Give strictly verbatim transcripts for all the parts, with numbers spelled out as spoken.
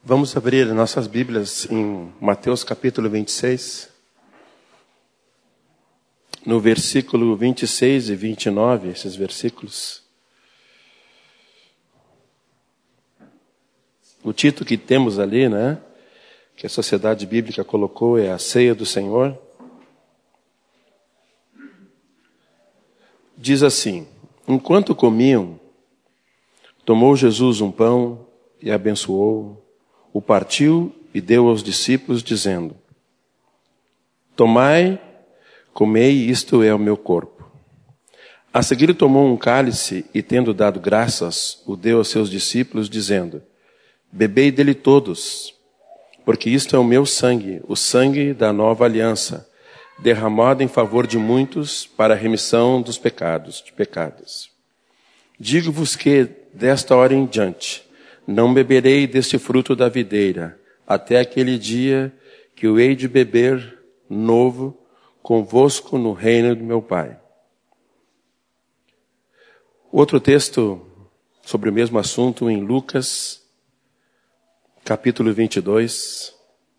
Vamos abrir nossas Bíblias em Mateus capítulo vinte e seis, no versículo vinte e seis e vinte e nove, esses versículos. O título que temos ali, né, que a Sociedade Bíblica colocou é a Ceia do Senhor. Diz assim: enquanto comiam, tomou Jesus um pão e abençoou, o partiu e deu aos discípulos, dizendo: tomai, comei, isto é o meu corpo. A seguir tomou um cálice e, tendo dado graças, o deu aos seus discípulos, dizendo: bebei dele todos, porque isto é o meu sangue, o sangue da nova aliança, derramado em favor de muitos para a remissão dos pecados, de pecados. Digo-vos que, desta hora em diante, não beberei deste fruto da videira, até aquele dia que eu hei de beber novo convosco no reino do meu Pai. Outro texto sobre o mesmo assunto em Lucas, capítulo vinte e dois,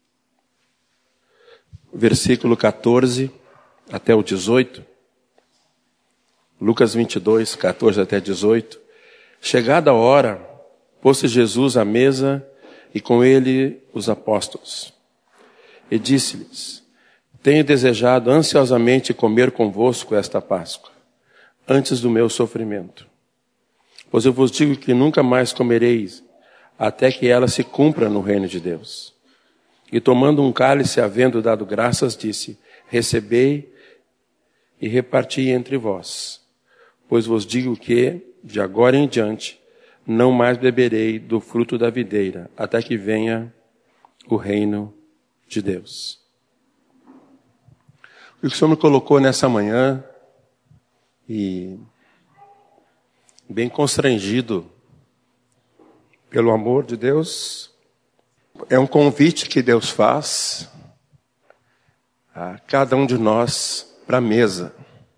versículo quatorze até o dezoito. Lucas vinte e dois, quatorze até dezoito. Chegada a hora, pôs-se Jesus à mesa e com ele os apóstolos. E disse-lhes: tenho desejado ansiosamente comer convosco esta Páscoa, antes do meu sofrimento. Pois eu vos digo que nunca mais comereis, até que ela se cumpra no reino de Deus. E tomando um cálice, havendo dado graças, disse: recebei e reparti entre vós. Pois vos digo que, de agora em diante, não mais beberei do fruto da videira, até que venha o reino de Deus. O que o Senhor me colocou nessa manhã, e bem constrangido pelo amor de Deus, é um convite que Deus faz a cada um de nós para a mesa.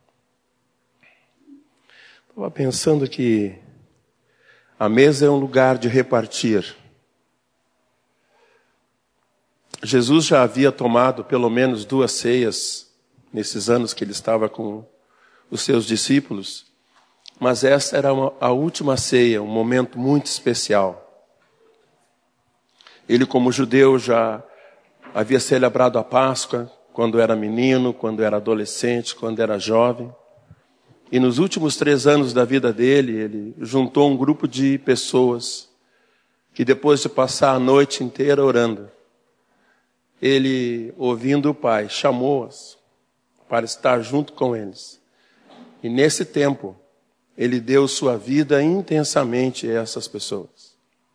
Estava pensando que a mesa é um lugar de repartir. Jesus já havia tomado pelo menos duas ceias nesses anos que ele estava com os seus discípulos, mas essa era uma, a última ceia, um momento muito especial. Ele, como judeu, já havia celebrado a Páscoa quando era menino, quando era adolescente, quando era jovem. E nos últimos três anos da vida dele, ele juntou um grupo de pessoas que, depois de passar a noite inteira orando, ele, ouvindo o Pai, chamou-as para estar junto com eles. E nesse tempo, ele deu sua vida intensamente a essas pessoas.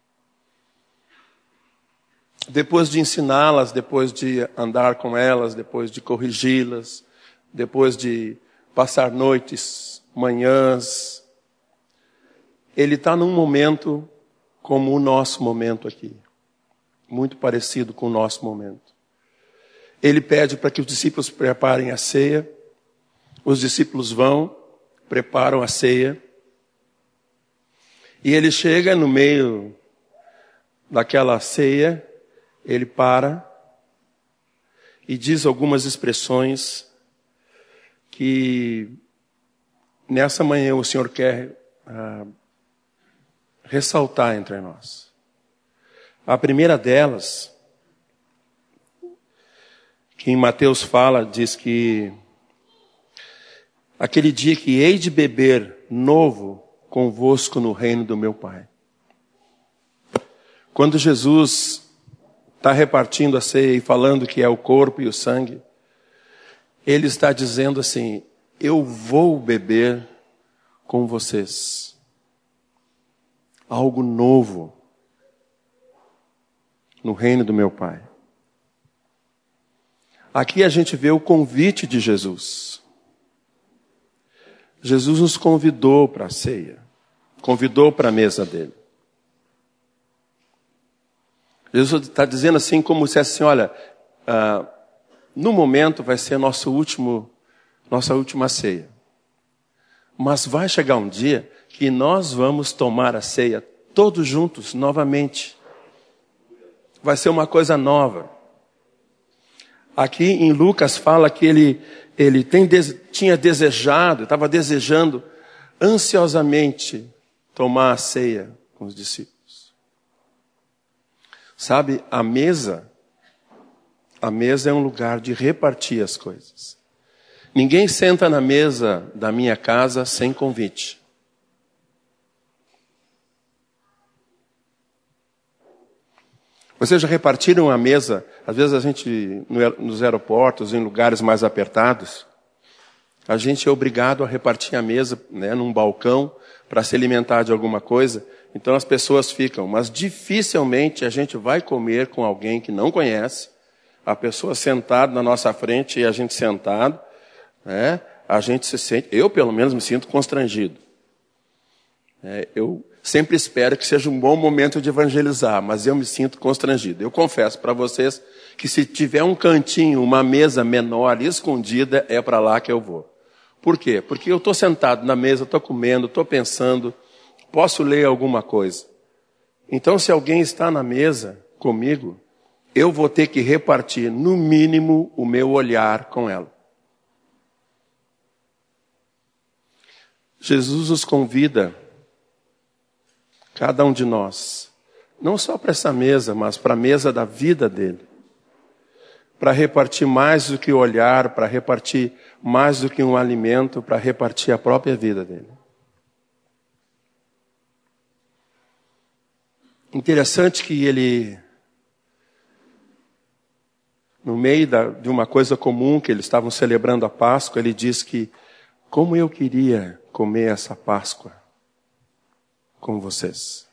Depois de ensiná-las, depois de andar com elas, depois de corrigi-las, depois de passar noites, manhãs, ele está num momento como o nosso momento aqui, muito parecido com o nosso momento. Ele pede para que os discípulos preparem a ceia, os discípulos vão, preparam a ceia, e ele chega no meio daquela ceia, ele para e diz algumas expressões que nessa manhã o Senhor quer ah, ressaltar entre nós. A primeira delas, que em Mateus fala, diz que aquele dia que hei de beber novo convosco no reino do meu Pai. Quando Jesus está repartindo a ceia e falando que é o corpo e o sangue, ele está dizendo assim: eu vou beber com vocês algo novo no reino do meu Pai. Aqui a gente vê o convite de Jesus. Jesus nos convidou para a ceia, convidou para a mesa dele. Jesus está dizendo assim, como se assim, olha, ah, no momento vai ser nosso último, nossa última ceia. Mas vai chegar um dia que nós vamos tomar a ceia todos juntos novamente. vai ser uma coisa nova. Aqui em Lucas fala que ele, ele tem, tinha desejado, estava desejando ansiosamente tomar a ceia com os discípulos. Sabe, a mesa, a mesa é um lugar de repartir as coisas. Ninguém senta na mesa da minha casa sem convite. Vocês já repartiram a mesa? Às vezes a gente, nos aeroportos, em lugares mais apertados, a gente é obrigado a repartir a mesa, né, num balcão para se alimentar de alguma coisa. Então as pessoas ficam, mas dificilmente a gente vai comer com alguém que não conhece, a pessoa sentada na nossa frente e a gente sentado, né, a gente se sente, eu pelo menos me sinto constrangido. É, eu sempre espero que seja um bom momento de evangelizar, mas eu me sinto constrangido. Eu confesso para vocês que se tiver um cantinho, uma mesa menor, escondida, é para lá que eu vou. Por quê? Porque eu estou sentado na mesa, estou comendo, estou pensando, posso ler alguma coisa. Então, se alguém está na mesa comigo, eu vou ter que repartir, no mínimo, o meu olhar com ela. Jesus nos convida, cada um de nós, não só para essa mesa, mas para a mesa da vida dele. Para repartir mais do que o olhar, para repartir mais do que um alimento, para repartir a própria vida dele. Interessante que ele, no meio da, de uma coisa comum, que eles estavam celebrando a Páscoa, ele diz que, como eu queria comer essa Páscoa com vocês.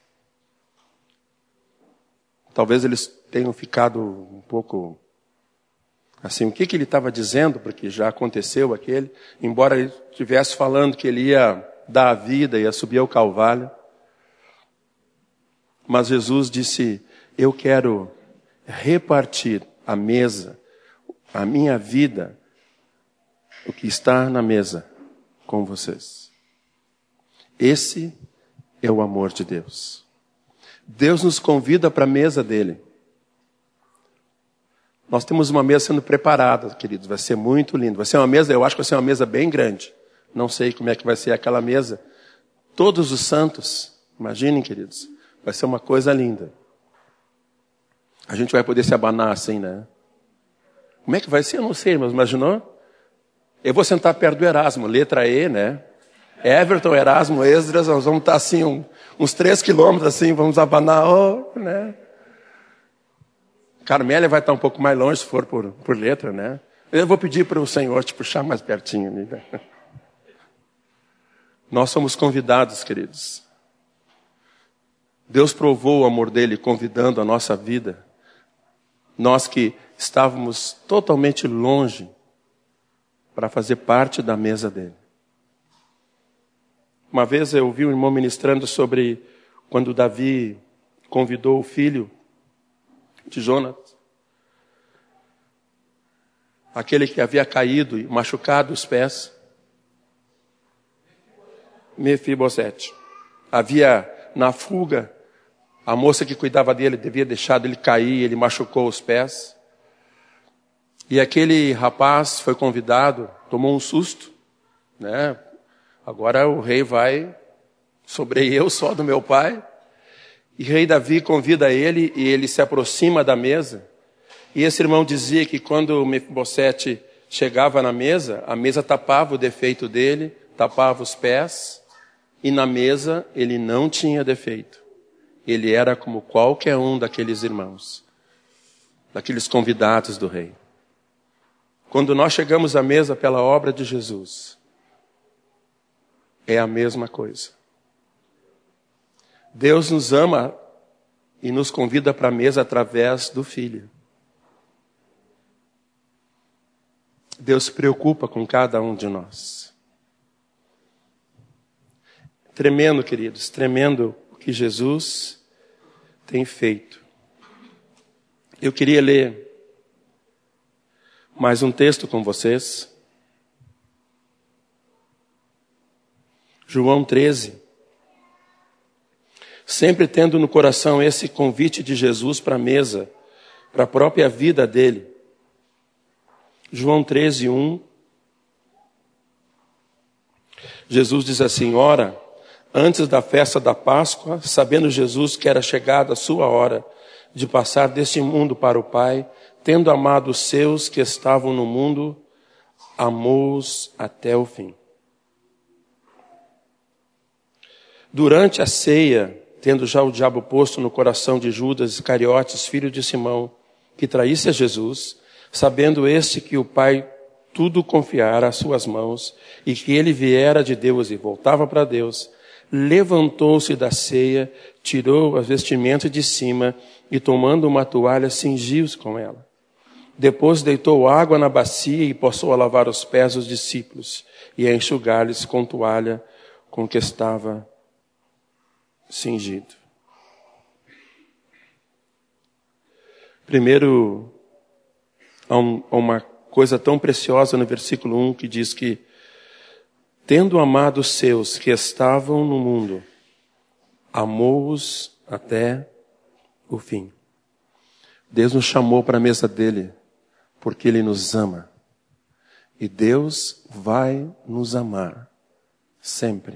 Talvez eles tenham ficado um pouco assim, o que, que ele estava dizendo, porque já aconteceu aquele, embora ele estivesse falando que ele ia dar a vida, ia subir ao Calvário. Mas Jesus disse, eu quero repartir a mesa, a minha vida, o que está na mesa com vocês. Esse é o amor de Deus. Deus nos convida para a mesa dele. Nós temos uma mesa sendo preparada, queridos. Vai ser muito lindo. Vai ser uma mesa, eu acho que vai ser uma mesa bem grande. Não sei como é que vai ser aquela mesa. Todos os santos, imaginem, queridos. Vai ser uma coisa linda. A gente vai poder se abanar assim, né? Como é que vai ser? Eu não sei, mas imaginou? Eu vou sentar perto do Erasmo, letra E, né? Everton, Erasmo, Esdras, nós vamos estar assim, um, uns três quilômetros assim, vamos abanar, oh, né? Carmélia vai estar um pouco mais longe, se for por, por letra, né? Eu vou pedir para o Senhor te puxar mais pertinho. Né? Nós somos convidados, queridos. Deus provou o amor dele convidando a nossa vida. Nós que estávamos totalmente longe para fazer parte da mesa dele. Uma vez eu ouvi um irmão ministrando sobre quando Davi convidou o filho de Jonatas, aquele que havia caído e machucado os pés, Mefibosete. Havia na fuga, a moça que cuidava dele devia deixado ele cair, ele machucou os pés. E aquele rapaz foi convidado, tomou um susto, né? Agora o rei vai, sobrei eu só do meu pai. E rei Davi convida ele e ele se aproxima da mesa. E esse irmão dizia que quando Mefibosete chegava na mesa, a mesa tapava o defeito dele, tapava os pés. E na mesa ele não tinha defeito. Ele era como qualquer um daqueles irmãos, daqueles convidados do rei. Quando nós chegamos à mesa pela obra de Jesus, é a mesma coisa. Deus nos ama e nos convida para a mesa através do Filho. Deus se preocupa com cada um de nós. Tremendo, queridos, tremendo o que Jesus tem feito. Eu queria ler mais um texto com vocês. João treze. Sempre tendo no coração esse convite de Jesus para a mesa para a própria vida dele. João treze, um. Jesus diz assim: ora, antes da festa da Páscoa, sabendo Jesus que era chegada a sua hora de passar deste mundo para o Pai, tendo amado os seus que estavam no mundo, amou-os até o fim. Durante a ceia, tendo já o diabo posto no coração de Judas Iscariotes, filho de Simão, que traísse a Jesus, sabendo este que o Pai tudo confiara às suas mãos, e que ele viera de Deus e voltava para Deus, levantou-se da ceia, tirou as vestimentas de cima, e tomando uma toalha, cingiu-se com ela. Depois deitou água na bacia e passou a lavar os pés dos discípulos, e a enxugar-lhes com toalha com que estava cingido. Primeiro, há um, uma coisa tão preciosa no versículo um que diz que, tendo amado os seus que estavam no mundo, amou-os até o fim. Deus nos chamou para a mesa dele, porque ele nos ama. E Deus vai nos amar sempre.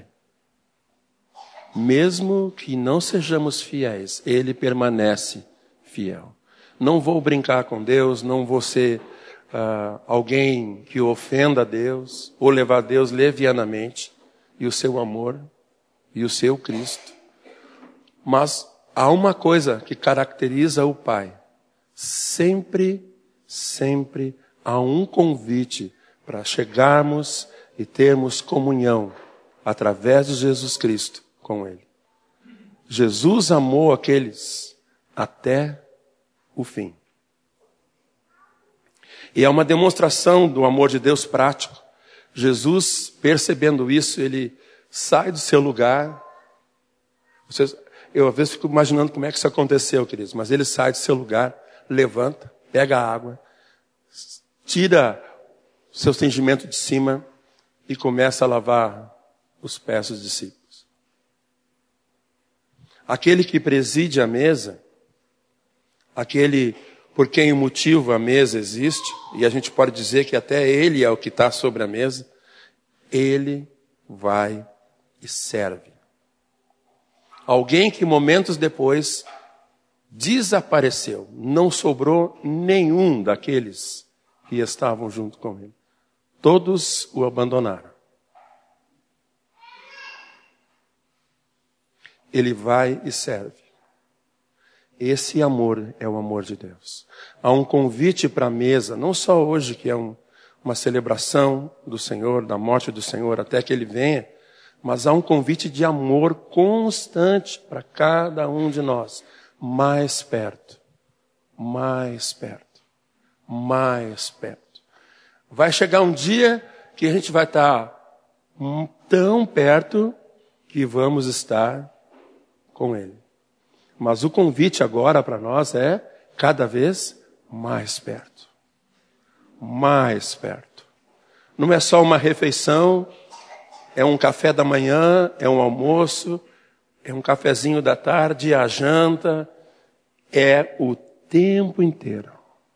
Mesmo que não sejamos fiéis, ele permanece fiel. Não vou brincar com Deus, não vou ser uh, alguém que ofenda a Deus, ou levar Deus levianamente, e o seu amor, e o seu Cristo. Mas há uma coisa que caracteriza o Pai. Sempre, sempre há um convite para chegarmos e termos comunhão através de Jesus Cristo com Ele. Jesus amou aqueles até o fim. E é uma demonstração do amor de Deus prático. Jesus, percebendo isso, ele sai do seu lugar. Vocês, eu às vezes fico imaginando como é que isso aconteceu, queridos. Mas ele sai do seu lugar, levanta, pega a água, tira o seu cingimento de cima e começa a lavar os pés dos discípulos. Aquele que preside a mesa, aquele por quem o motivo a mesa existe, e a gente pode dizer que até ele é o que está sobre a mesa, ele vai e serve. Alguém que momentos depois desapareceu, não sobrou nenhum daqueles que estavam junto com ele. Todos o abandonaram. Ele vai e serve. Esse amor é o amor de Deus. Há um convite para a mesa, não só hoje, que é um, uma celebração do Senhor, da morte do Senhor, até que Ele venha, mas há um convite de amor constante para cada um de nós. Mais perto, mais perto, mais perto. Vai chegar um dia que a gente vai estar tão perto que vamos estar com Ele. Mas o convite agora para nós é cada vez mais perto. Mais perto. Não é só uma refeição, é um café da manhã, é um almoço, é um cafezinho da tarde, a janta, é o tempo inteiro.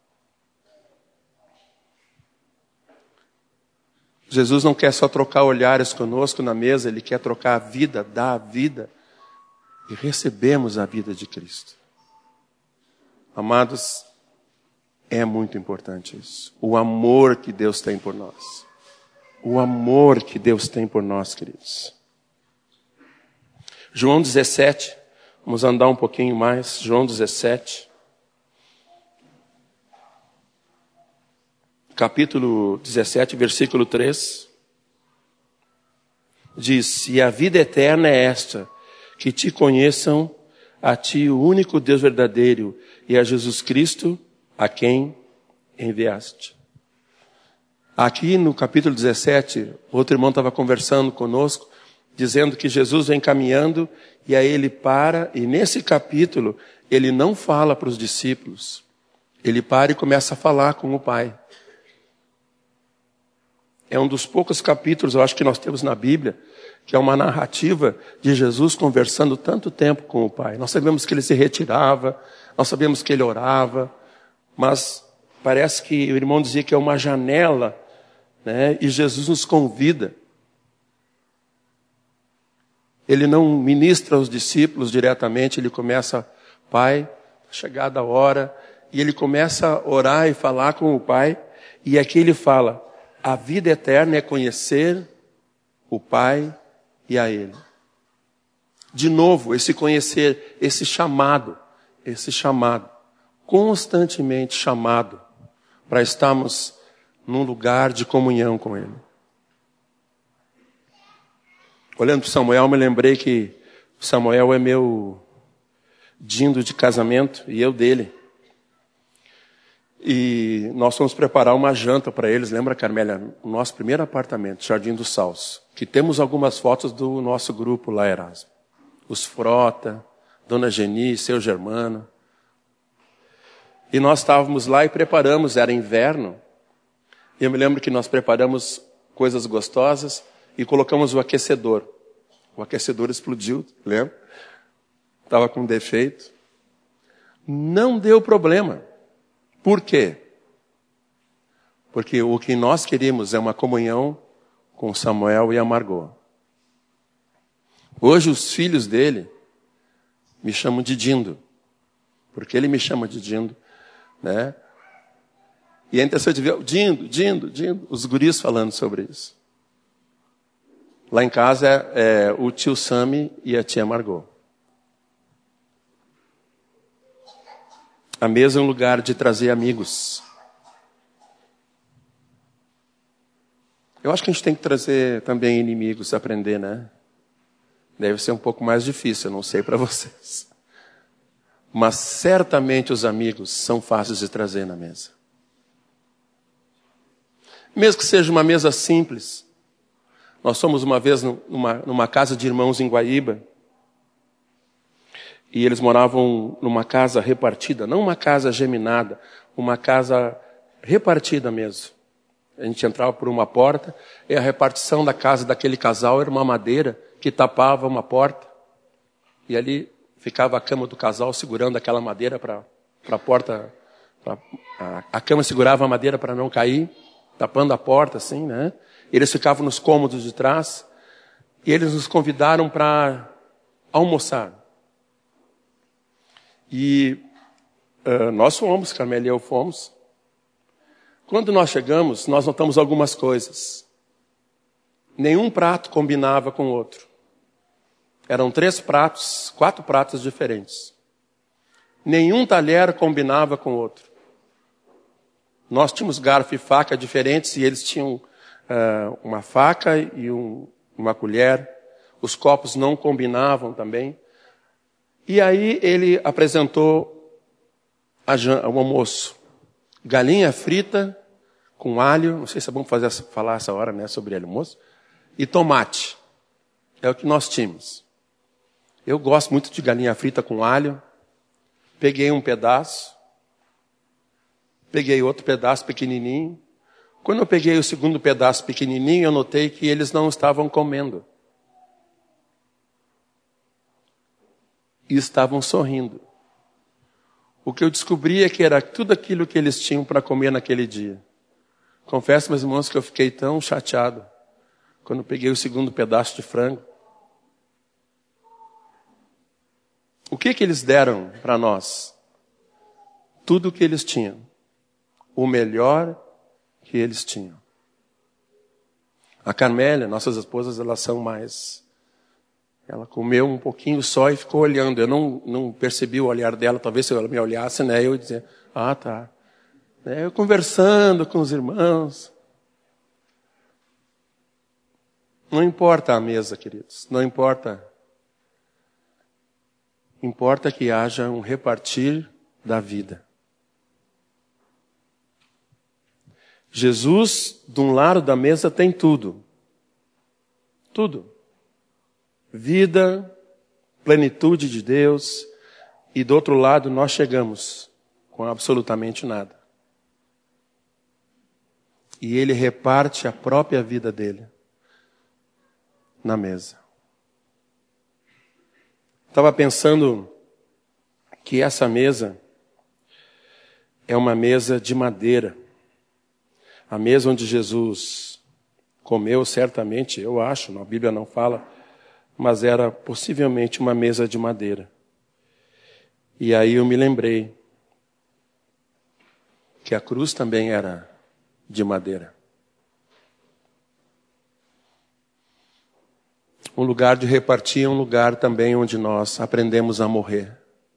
Jesus não quer só trocar olhares conosco na mesa, Ele quer trocar a vida, dar a vida. E recebemos a vida de Cristo. Amados, é muito importante isso. O amor que Deus tem por nós. O amor que Deus tem por nós, queridos. João dezessete, vamos andar um pouquinho mais. João dezessete. Capítulo dezessete, versículo três. Diz: e a vida eterna é esta, que te conheçam, a ti o único Deus verdadeiro, e a Jesus Cristo, a quem enviaste. Aqui no capítulo dezessete, outro irmão estava conversando conosco, dizendo que Jesus vem caminhando, e aí ele para, e nesse capítulo, ele não fala para os discípulos. Ele para e começa a falar com o Pai. É um dos poucos capítulos, eu acho que nós temos na Bíblia, que é uma narrativa de Jesus conversando tanto tempo com o Pai. Nós sabemos que ele se retirava, nós sabemos que ele orava, Mas parece que o irmão dizia que é uma janela, né? E Jesus nos convida. Ele não ministra aos discípulos diretamente, ele começa, Pai, chegada a hora, e ele começa a orar e falar com o Pai, e aqui ele fala, a vida eterna é conhecer o Pai e a Ele. De novo, esse conhecer, esse chamado, esse chamado, constantemente chamado, para estarmos num lugar de comunhão com Ele. Olhando para Samuel, me lembrei que Samuel é meu dindo de casamento e eu dele. E nós fomos preparar uma janta para eles, lembra, Carmélia? O nosso primeiro apartamento, Jardim do Salso, que temos algumas fotos do nosso grupo lá, Erasmo. Os Frota, Dona Geni, seu Germano. E nós estávamos lá e preparamos, era inverno. E eu me lembro que nós preparamos coisas gostosas e colocamos o aquecedor. O aquecedor explodiu, lembra? Estava com defeito. Não deu problema. Por quê? Porque o que nós queríamos é uma comunhão com Samuel e a Margot. Hoje os filhos dele me chamam de Dindo. Porque ele me chama de Dindo, né? E é interessante ver, Dindo, Dindo, Dindo, os guris falando sobre isso. Lá em casa é, é o tio Sami e a tia Margot. A mesa é um lugar de trazer amigos. Eu acho que a gente tem que trazer também inimigos, aprender, né? Deve ser um pouco mais difícil, eu não sei para vocês. Mas certamente os amigos são fáceis de trazer na mesa. Mesmo que seja uma mesa simples. Nós fomos uma vez numa, numa casa de irmãos em Guaíba. E eles moravam numa casa repartida, não uma casa geminada, uma casa repartida mesmo. A gente entrava por uma porta e a repartição da casa daquele casal era uma madeira que tapava uma porta. E ali ficava a cama do casal segurando aquela madeira para a porta. Pra, a, a cama segurava a madeira para não cair, tapando a porta assim, né? Eles ficavam nos cômodos de trás e eles nos convidaram para almoçar. E uh, nós fomos, Carmela e eu fomos. Quando nós chegamos, nós notamos algumas coisas. Nenhum prato combinava com o outro. Eram três pratos, quatro pratos diferentes. Nenhum talher combinava com o outro. Nós tínhamos garfo e faca diferentes e eles tinham uh, uma faca e um, uma colher. Os copos não combinavam também. E aí ele apresentou a, o almoço. Galinha frita com alho, não sei se é bom fazer, falar essa hora, né, sobre almoço, e tomate. É o que nós tínhamos. Eu gosto muito de galinha frita com alho. Peguei um pedaço. Peguei outro pedaço pequenininho. Quando eu peguei o segundo pedaço pequenininho, eu notei que eles não estavam comendo. E estavam sorrindo. O que eu descobri é que era tudo aquilo que eles tinham para comer naquele dia. Confesso, meus irmãos, que eu fiquei tão chateado quando eu peguei o segundo pedaço de frango. O que que eles deram para nós? Tudo o que eles tinham. O melhor que eles tinham. A Carmélia, nossas esposas, elas são mais... Ela comeu um pouquinho só e ficou olhando. Eu não, não percebi o olhar dela. Talvez se ela me olhasse, né, eu ia dizer, ah, tá. Eu conversando com os irmãos. Não importa a mesa, queridos. Não importa. Importa que haja um repartir da vida. Jesus, de um lado da mesa, tem tudo. Tudo. Vida, plenitude de Deus, e do outro lado nós chegamos com absolutamente nada. E ele reparte a própria vida dele na mesa. Estava pensando que essa mesa é uma mesa de madeira. A mesa onde Jesus comeu, certamente, eu acho, a Bíblia não fala, mas era possivelmente uma mesa de madeira. E aí eu me lembrei que a cruz também era de madeira. Um lugar de repartir é um lugar também onde nós aprendemos a morrer.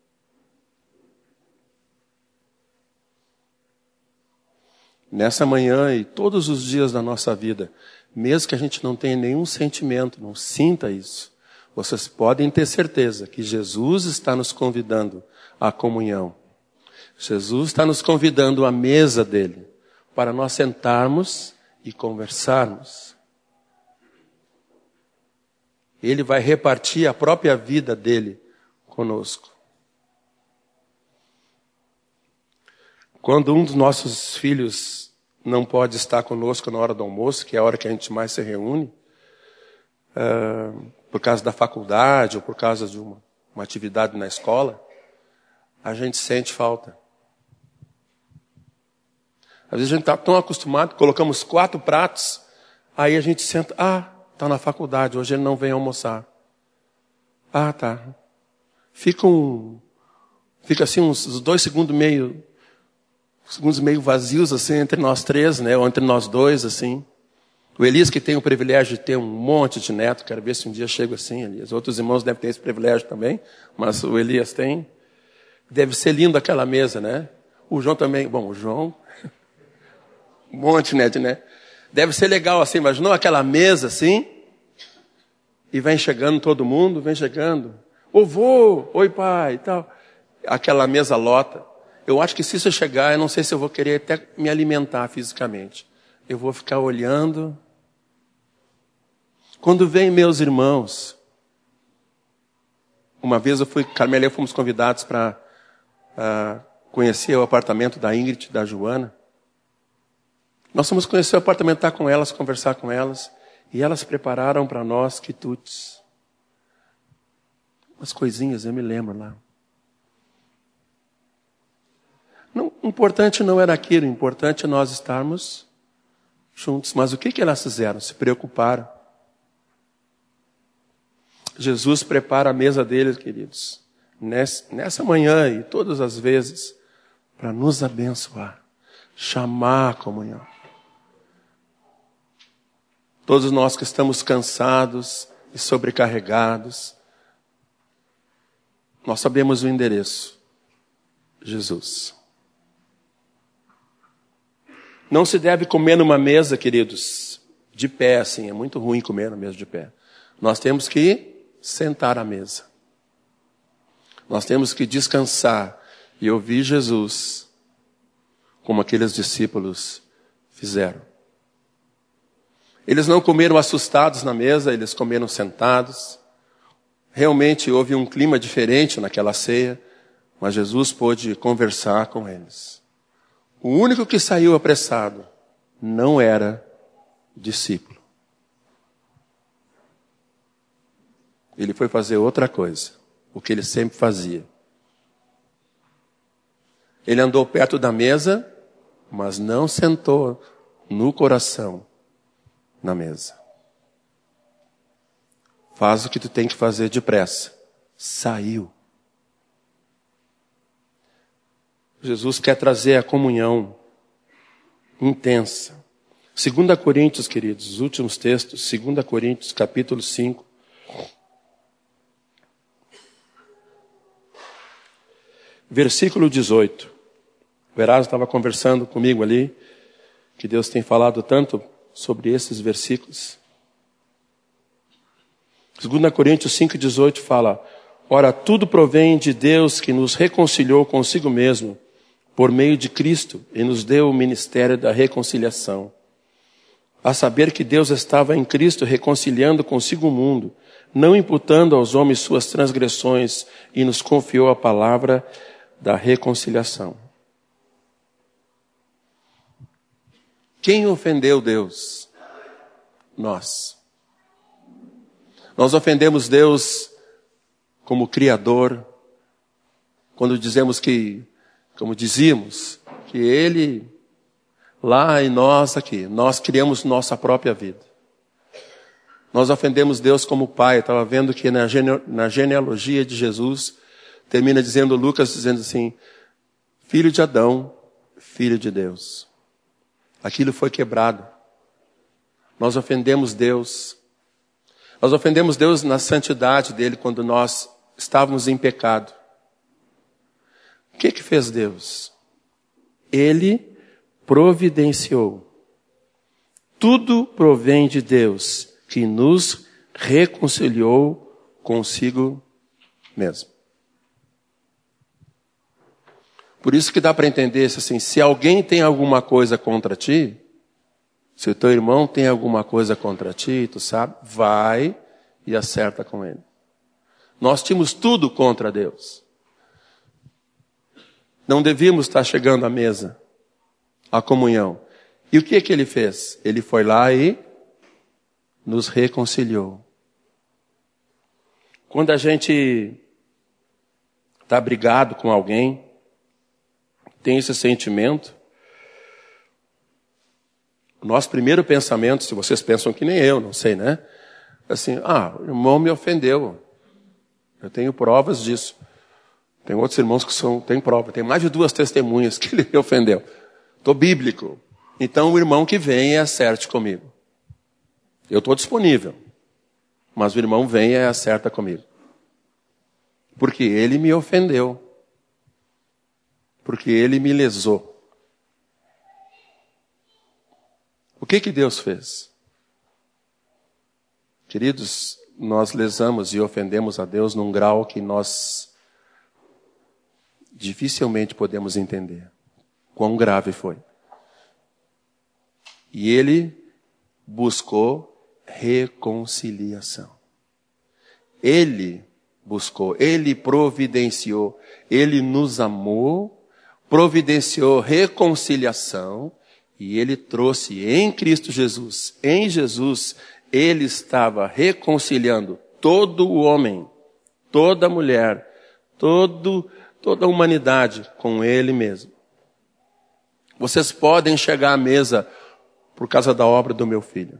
Nessa manhã e todos os dias da nossa vida, mesmo que a gente não tenha nenhum sentimento, não sinta isso, vocês podem ter certeza que Jesus está nos convidando à comunhão. Jesus está nos convidando à mesa dele, para nós sentarmos e conversarmos. Ele vai repartir a própria vida dele conosco. Quando um dos nossos filhos não pode estar conosco na hora do almoço, que é a hora que a gente mais se reúne, uh, por causa da faculdade ou por causa de uma, uma atividade na escola, a gente sente falta. Às vezes a gente está tão acostumado, colocamos quatro pratos, aí a gente senta, ah, está na faculdade, hoje ele não vem almoçar. Ah, tá. Fica um, fica assim uns dois segundos meio, segundos meio vazios assim entre nós três, né, ou entre nós dois, assim. O Elias, que tem o privilégio de ter um monte de neto, quero ver se um dia chego assim, Elias. Outros irmãos devem ter esse privilégio também, mas o Elias tem. Deve ser lindo aquela mesa, né? O João também, bom, o João, um monte, né, de né? Deve ser legal assim, mas não aquela mesa assim, e vem chegando todo mundo, vem chegando. Ô vô, oi pai, e tal. Aquela mesa lota. Eu acho que se isso chegar, eu não sei se eu vou querer até me alimentar fisicamente. Eu vou ficar olhando. Quando vem meus irmãos, uma vez eu fui, Carmela e eu fomos convidados para uh, conhecer o apartamento da Ingrid e da Joana. Nós fomos conhecer o apartamento, estar com elas, conversar com elas. E elas prepararam para nós quitutes. Umas coisinhas, eu me lembro lá. Não, o importante não era aquilo, o importante é nós estarmos juntos. Mas o que, que elas fizeram? Se preocuparam. Jesus prepara a mesa deles, queridos, nessa manhã e todas as vezes, para nos abençoar, chamar a comunhão. Todos nós que estamos cansados e sobrecarregados, nós sabemos o endereço, Jesus. Não se deve comer numa mesa, queridos, de pé, assim, é muito ruim comer na mesa de pé. Nós temos que sentar à mesa. Nós temos que descansar e ouvir Jesus, como aqueles discípulos fizeram. Eles não comeram assustados na mesa, eles comeram sentados. Realmente houve um clima diferente naquela ceia, mas Jesus pôde conversar com eles. O único que saiu apressado não era discípulo. Ele foi fazer outra coisa, o que ele sempre fazia. Ele andou perto da mesa, mas não sentou no coração na mesa. Faz o que tu tem que fazer depressa. Saiu. Jesus quer trazer a comunhão intensa. Segunda Coríntios, queridos, os últimos textos, Segunda Coríntios, capítulo cinco. Versículo dezoito. O Erasmo estava conversando comigo ali, que Deus tem falado tanto sobre esses versículos. Segunda Coríntios cinco, dezoito fala: ora, tudo provém de Deus que nos reconciliou consigo mesmo, por meio de Cristo, e nos deu o ministério da reconciliação. A saber que Deus estava em Cristo reconciliando consigo o mundo, não imputando aos homens suas transgressões, e nos confiou a palavra da reconciliação. Quem ofendeu Deus? Nós. Nós ofendemos Deus como Criador, quando dizemos que, como dizíamos, Porque Ele, lá e nós aqui, nós criamos nossa própria vida. Nós ofendemos Deus como Pai. Estava vendo que na, gene, na genealogia de Jesus, termina dizendo, Lucas dizendo assim, filho de Adão, filho de Deus. Aquilo foi quebrado. Nós ofendemos Deus. Nós ofendemos Deus na santidade dele quando nós estávamos em pecado. O que que fez Deus? Ele providenciou. Tudo provém de Deus, que nos reconciliou consigo mesmo. Por isso que dá para entender assim, se alguém tem alguma coisa contra ti, se o teu irmão tem alguma coisa contra ti, tu sabe, vai e acerta com ele. Nós tínhamos tudo contra Deus. Não devíamos estar chegando à mesa, à comunhão. E o que é que ele fez? Ele foi lá e nos reconciliou. Quando a gente está brigado com alguém, tem esse sentimento, o nosso primeiro pensamento, se vocês pensam que nem eu, não sei, né? Assim, ah, o irmão me ofendeu. Eu tenho provas disso. Tem outros irmãos que são, têm prova. Tem mais de duas testemunhas que ele me ofendeu. Estou bíblico. Então o irmão que vem e acerte comigo. Eu estou disponível. Mas o irmão vem e acerta comigo. Porque ele me ofendeu. Porque ele me lesou. O que que Deus fez? Queridos, nós lesamos e ofendemos a Deus num grau que nós dificilmente podemos entender. Quão grave foi. E Ele buscou reconciliação. Ele buscou, Ele providenciou, Ele nos amou, providenciou reconciliação e Ele trouxe em Cristo Jesus, em Jesus, Ele estava reconciliando todo o homem, toda a mulher, todo, toda a humanidade com Ele mesmo. Vocês podem chegar à mesa por causa da obra do meu filho.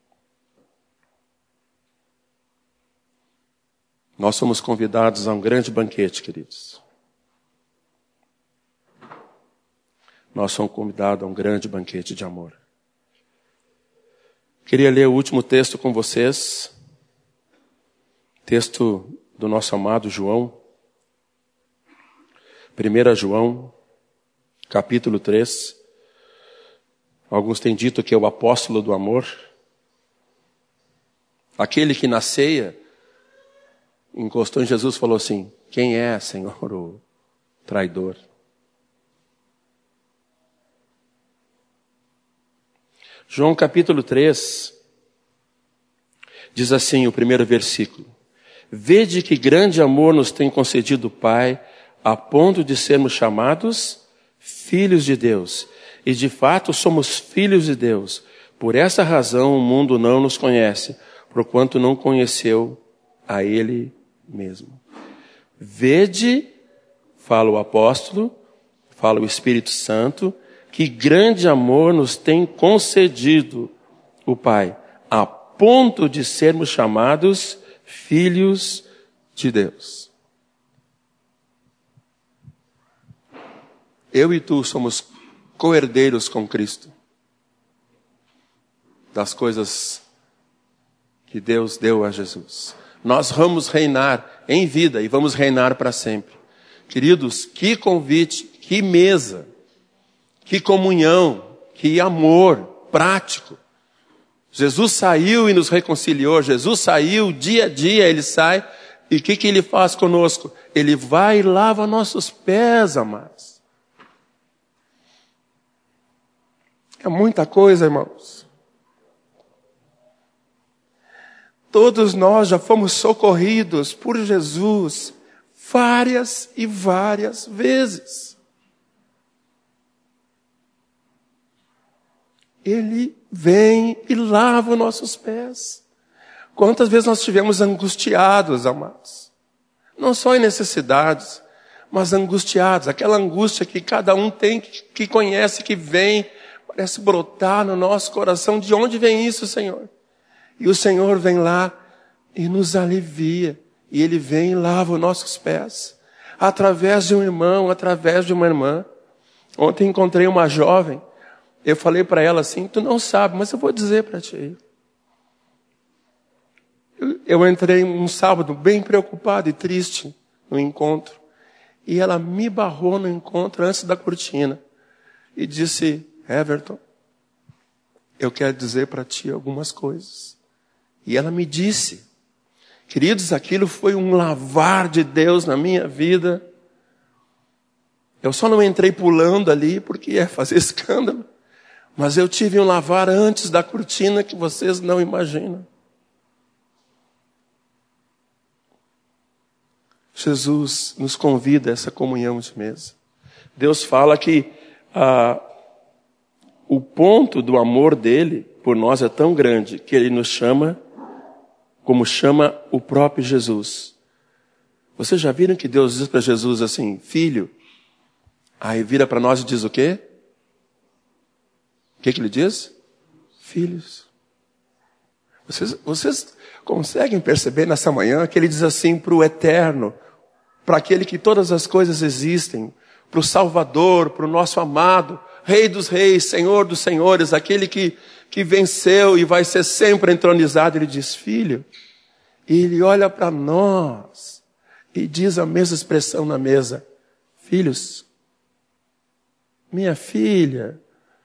Nós somos convidados a um grande banquete, queridos. Nós somos convidados a um grande banquete de amor. Queria ler o último texto com vocês. Texto do nosso amado João. primeiro João, capítulo três. Alguns têm dito que é o apóstolo do amor. Aquele que na ceia encostou em Jesus e falou assim, quem é, Senhor, o traidor? João capítulo três, diz assim o primeiro versículo. Vede que grande amor nos tem concedido o Pai, a ponto de sermos chamados filhos de Deus. E de fato somos filhos de Deus. Por essa razão o mundo não nos conhece, porquanto não conheceu a Ele mesmo. Vede, fala o apóstolo, fala o Espírito Santo, que grande amor nos tem concedido o Pai, a ponto de sermos chamados filhos de Deus. Eu e tu somos co-herdeiros com Cristo das coisas que Deus deu a Jesus. Nós vamos reinar em vida e vamos reinar para sempre. Queridos, que convite, que mesa, que comunhão, que amor prático. Jesus saiu e nos reconciliou. Jesus saiu, dia a dia ele sai. E o que, que ele faz conosco? Ele vai e lava nossos pés, amados. É muita coisa, irmãos. Todos nós já fomos socorridos por Jesus várias e várias vezes. Ele vem e lava nossos pés. Quantas vezes nós estivemos angustiados, amados? Não só em necessidades, mas angustiados. Aquela angústia que cada um tem, que conhece, que vem, parece brotar no nosso coração. De onde vem isso, Senhor? E o Senhor vem lá e nos alivia. E Ele vem e lava os nossos pés. Através de um irmão, através de uma irmã. Ontem encontrei uma jovem. Eu falei para ela assim, tu não sabe, mas eu vou dizer para ti. Eu, eu entrei um sábado bem preocupado e triste no encontro. E ela me barrou no encontro antes da cortina. E disse, Everton, eu quero dizer para ti algumas coisas. E ela me disse, queridos, aquilo foi um lavar de Deus na minha vida. Eu só não entrei pulando ali porque ia fazer escândalo. Mas eu tive um lavar antes da cortina que vocês não imaginam. Jesus nos convida a essa comunhão de mesa. Deus fala que ah, o ponto do amor dele por nós é tão grande que ele nos chama como chama o próprio Jesus. Vocês já viram que Deus diz para Jesus assim, filho? Aí vira para nós e diz o quê? O que, que ele diz? Filhos. Vocês, vocês conseguem perceber nessa manhã que ele diz assim para o eterno, para aquele que todas as coisas existem, para o Salvador, para o nosso amado, Rei dos reis, Senhor dos senhores, aquele que, que venceu e vai ser sempre entronizado. Ele diz, filho, e ele olha para nós e diz a mesma expressão na mesa, filhos, minha filha.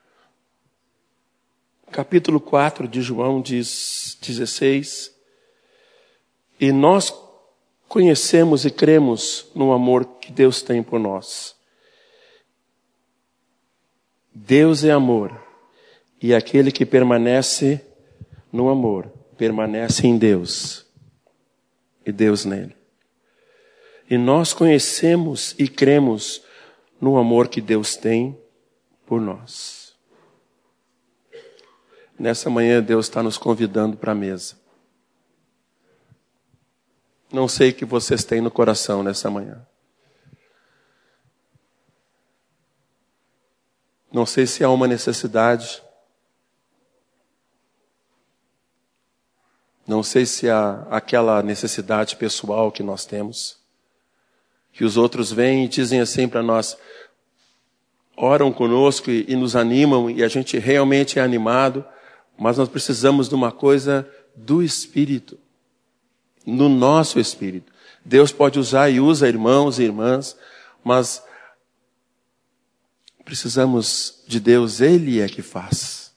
Capítulo quatro de João diz dezesseis, e nós conhecemos e cremos no amor que Deus tem por nós. Deus é amor, e aquele que permanece no amor, permanece em Deus, e Deus nele. E nós conhecemos e cremos no amor que Deus tem por nós. Nessa manhã Deus está nos convidando para a mesa. Não sei o que vocês têm no coração nessa manhã. Não sei se há uma necessidade. Não sei se há aquela necessidade pessoal que nós temos. Que os outros vêm e dizem assim para nós, oram conosco e, e nos animam e a gente realmente é animado, mas nós precisamos de uma coisa do Espírito. No nosso Espírito. Deus pode usar e usa irmãos e irmãs, mas precisamos de Deus, Ele é que faz.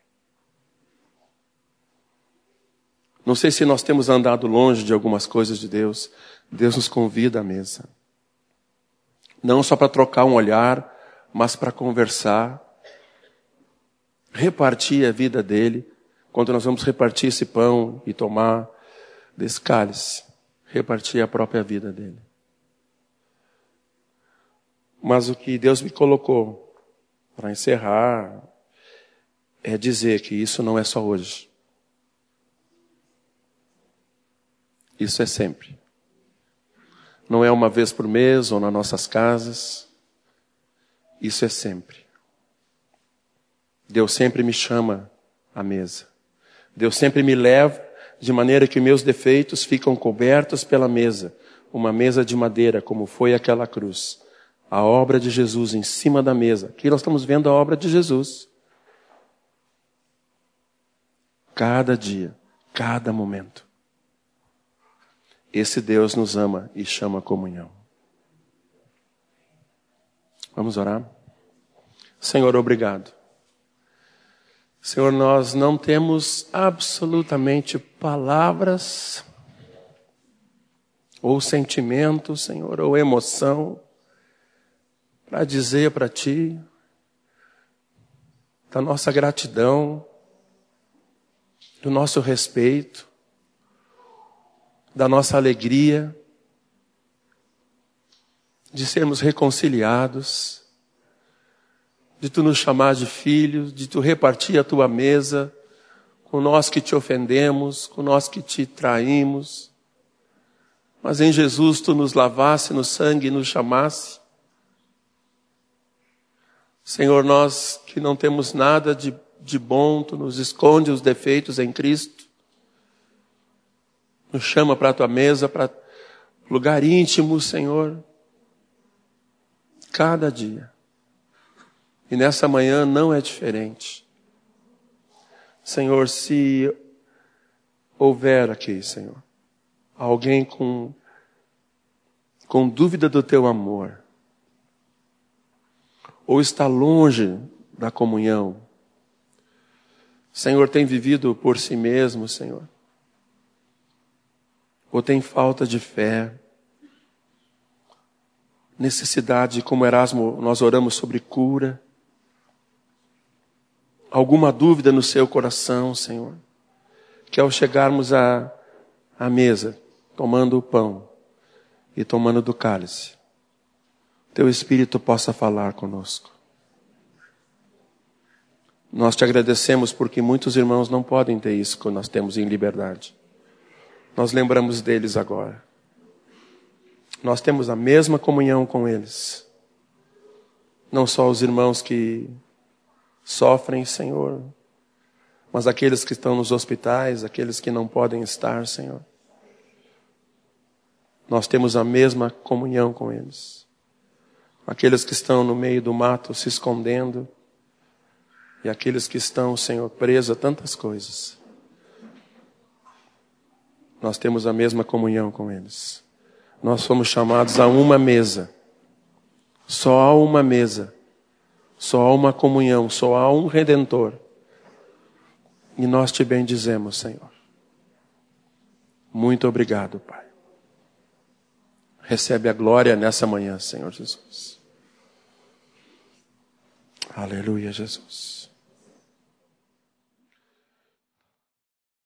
Não sei se nós temos andado longe de algumas coisas de Deus. Deus nos convida à mesa. Não só para trocar um olhar, mas para conversar. Repartir a vida dele. Quando nós vamos repartir esse pão e tomar desse cálice. Repartir a própria vida dele. Mas o que Deus me colocou para encerrar é dizer que isso não é só hoje. Isso é sempre. Não é uma vez por mês ou nas nossas casas. Isso é sempre. Deus sempre me chama à mesa. Deus sempre me leva de maneira que meus defeitos ficam cobertos pela mesa. Uma mesa de madeira, como foi aquela cruz. A obra de Jesus em cima da mesa. Aqui nós estamos vendo a obra de Jesus. Cada dia, cada momento. Esse Deus nos ama e chama a comunhão. Vamos orar? Senhor, obrigado. Senhor, nós não temos absolutamente palavras ou sentimento, Senhor, ou emoção para dizer para Ti da nossa gratidão, do nosso respeito, da nossa alegria de sermos reconciliados, de Tu nos chamar de filhos, de Tu repartir a Tua mesa com nós que Te ofendemos, com nós que Te traímos. mas em Jesus tu nos lavasse no sangue e nos chamasse. Senhor, nós que não temos nada de, de bom, tu nos esconde os defeitos em Cristo. Nos chama para a tua mesa, para lugar íntimo, Senhor. Cada dia. E nessa manhã não é diferente. Senhor, se houver aqui, Senhor, alguém com, com dúvida do teu amor, ou está longe da comunhão, Senhor, tem vivido por si mesmo, Senhor, ou tem falta de fé, necessidade, como Erasmo, nós oramos sobre cura, alguma dúvida no seu coração, Senhor, que ao chegarmos à, à mesa, tomando o pão e tomando do cálice, teu Espírito possa falar conosco. Nós te agradecemos porque muitos irmãos não podem ter isso que nós temos em liberdade. Nós lembramos deles agora. Nós temos a mesma comunhão com eles. Não só os irmãos que sofrem, Senhor, mas aqueles que estão nos hospitais, aqueles que não podem estar, Senhor. Nós temos a mesma comunhão com eles. Aqueles que estão no meio do mato se escondendo, e aqueles que estão, Senhor, presos a tantas coisas. Nós temos a mesma comunhão com eles. Nós fomos chamados a uma mesa. Só há uma mesa. Só há uma comunhão. Só há um Redentor. E nós te bendizemos, Senhor. Muito obrigado, Pai. Recebe a glória nessa manhã, Senhor Jesus. Aleluia, Jesus.